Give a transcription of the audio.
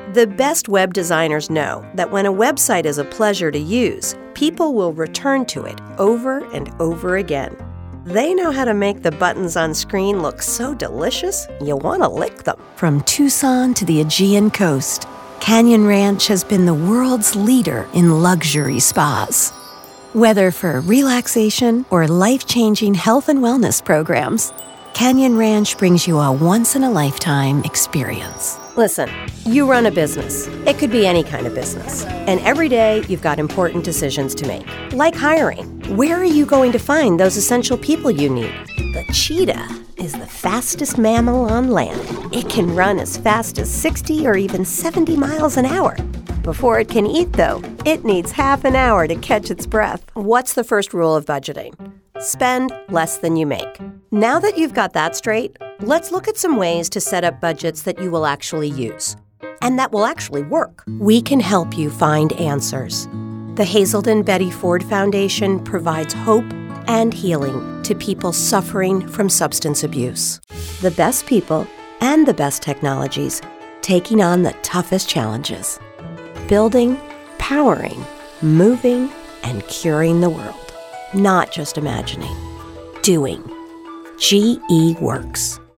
The best web designers know that when a website is a pleasure to use, people will return to it over and over again. They know how to make the buttons on screen look so delicious, you'll want to lick them. From Tucson to the Aegean coast, Canyon Ranch has been the world's leader in luxury spas. Whether for relaxation or life-changing health and wellness programs, Canyon Ranch brings you a once-in-a-lifetime experience. Listen, you run a business. It could be any kind of business. And every day, you've got important decisions to make, like hiring. Where are you going to find those essential people you need? The cheetah is the fastest mammal on land. It can run as fast as 60 or even 70 miles an hour. Before it can eat, though, it needs half an hour to catch its breath. What's the first rule of budgeting? Spend less than you make. Now that you've got that straight, let's look at some ways to set up budgets that you will actually use and that will actually work. We can help you find answers. The Hazelden Betty Ford Foundation provides hope and healing to people suffering from substance abuse. The best people and the best technologies taking on the toughest challenges. Building, powering, moving, and curing the world. Not just imagining. Doing. GE Works.